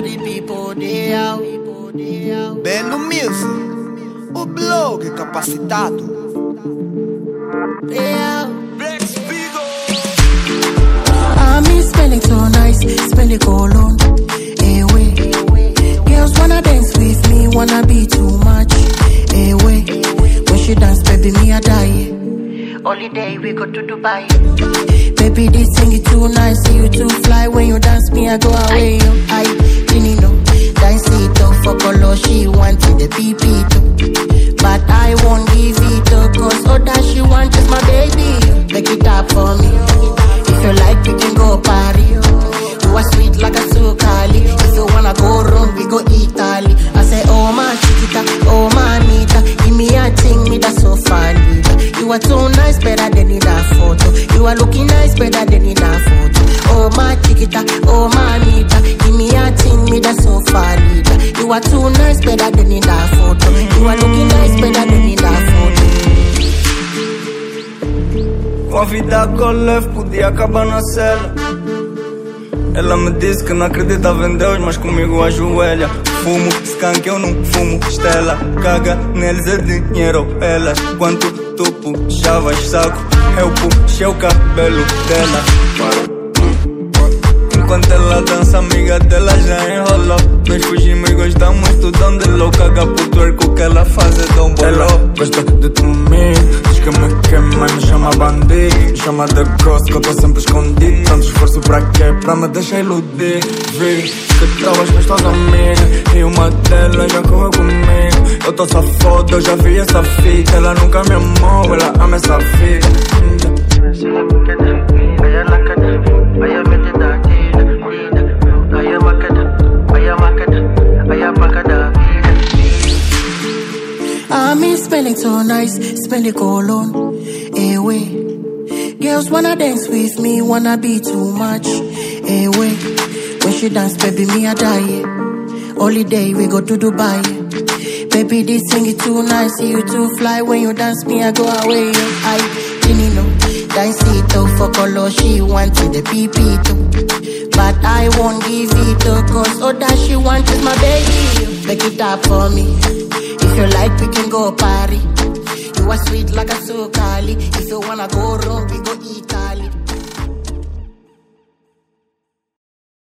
the people they out. Bello Music, o blog capacitato. They out. I'm spending so nice, spending alone. Away. Girls wanna dance with me, wanna be too much. Away. When she dance, baby, me a die. Holiday, we go to Dubai. Baby, this thing is too nice, see you too fly. When you dance, me I go away. I didn't know. Dance it up for color, she wanted the PP too. But I won't give it up, cause all that she wants is my baby. Make it up for me. If you like, we can go party. You are sweet like a sukali. If you wanna go wrong, we go Italy. I say, oh my chiquita, oh mamita, give me a thing, me that's so funny. You are too nice, better than in that photo. You are looking nice, better than in that photo. Oh my chiquita, oh mamita, give me a thing, me that's so funny. You are too nice, better than in that photo. You are looking nice, better than in that photo. Com a vida leve podia acabar na cela. Ela me disse que não acreditava em Deus, mas comigo ajoelha. Fumo, skunk, eu não fumo, Estela. Caga neles é dinheiro, elas. Quanto tu puxavas saco, eu puxei o cabelo dela. Enquanto ela dança, amiga dela já enrolou. Nós fugimos e gostamos tudo de louco. Caga pro twerk, o que ela faz é tão bom. Ela gosta de dormir, diz que me queima e me chama bandido. Me chama de grosso que eu tô sempre escondido. Tanto esforço pra quê? Pra me deixar iludir. Vi que estavas com as tuas amigas e uma delas já correu comigo. Eu tô só foda, eu já vi essa fita. Ela nunca me amou, ela ama essa vida. I'm spending so nice, spending alone. Away. Girls wanna dance with me, wanna be too much. Away. When she dance, baby, me a die. Holiday, we go to Dubai. Baby, this thing is too nice, see you too fly. When you dance, me I go away. I didn't know. Dance it up for color, she wanted the PP too. But I won't give it up, cause all that she wants is my baby. Make it up for me. If you like, we can go party. You are sweet like a sukali. If you wanna go wrong, we go Italy.